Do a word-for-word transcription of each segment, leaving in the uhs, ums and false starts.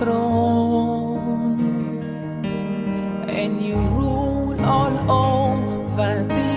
throne, and you rule all over the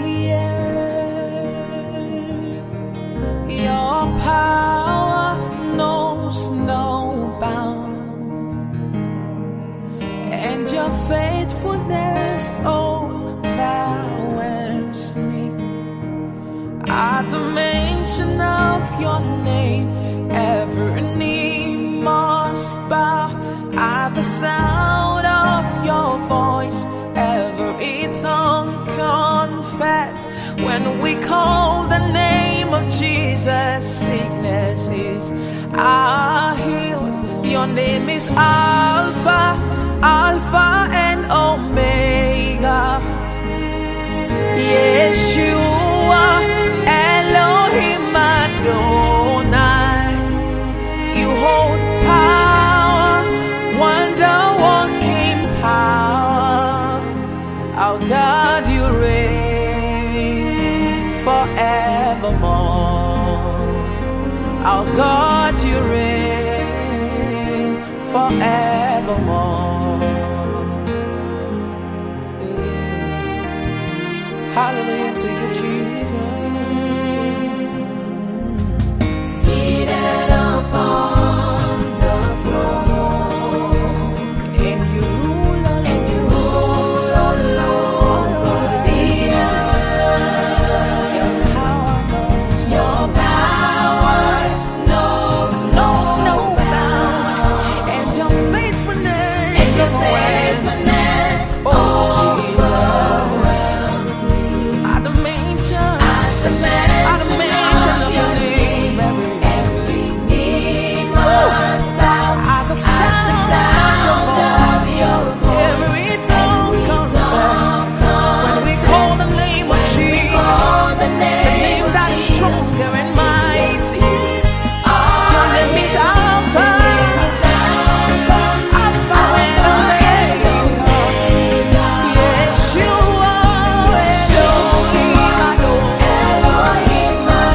earth. Your power knows no bound, and your faithfulness overwhelms me. At the mention of your name, every knee must bow. At the sound of your voice, every tongue confess. When we call the name of Jesus, sicknesses are healed. Your name is Alpha, Alpha and Omega. Yeshua, Elohim Adonai. You hold power, wonder-working power. Our God, you reign forevermore. Our God, you reign forevermore. Hallelujah to you, Jesus. Seated upon the throne, And you rule all and you rule all over the earth. your power knows no Your power knows knows no no bound, bound, and your faithfulness and your overwhelms me. faithfulness Oh, overwhelms me. at the mention, At the at the mention mention of your name, every every knee must bow. at the At the sound sound of your voice, every tongue every confess. tongue When we call the name of Jesus, call the the name name of that is Jesus, stronger and mighty. all Your name is Alpha, Alpha and Omega. Yeshua, Elohim Adonai.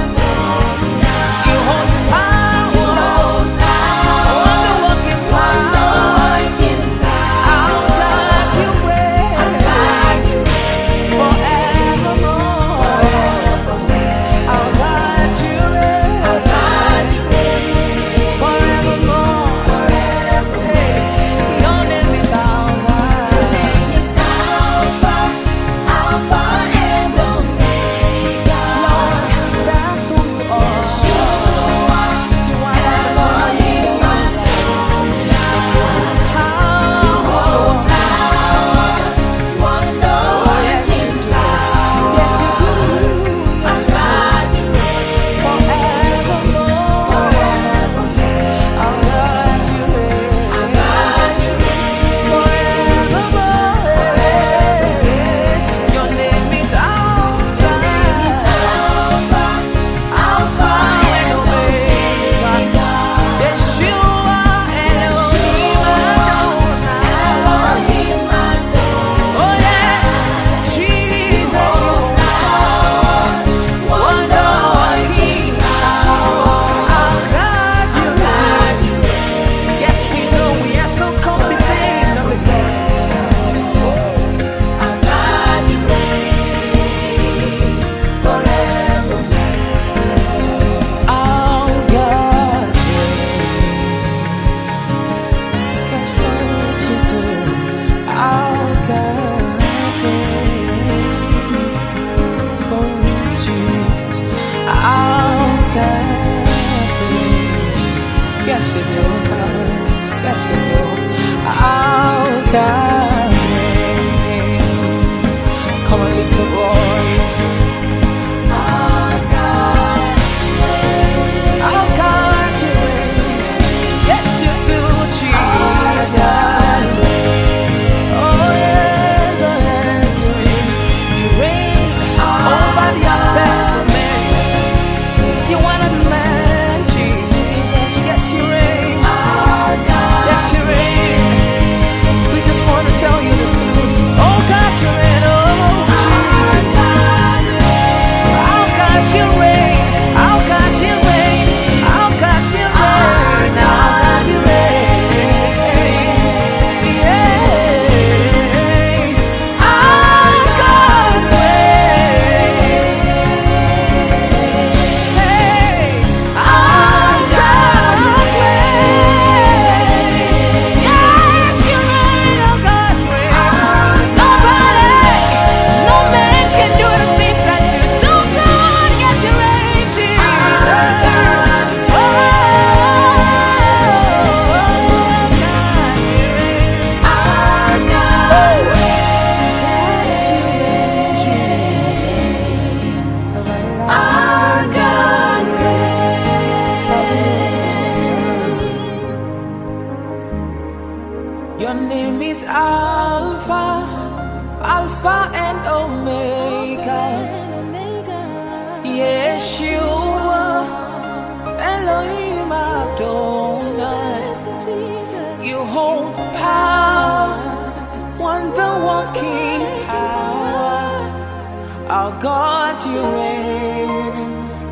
hold power, wonder working power. Our God, you reign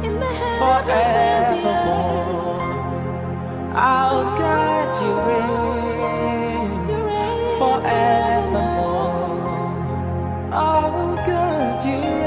forevermore. Our God, you reign forevermore. Our God, you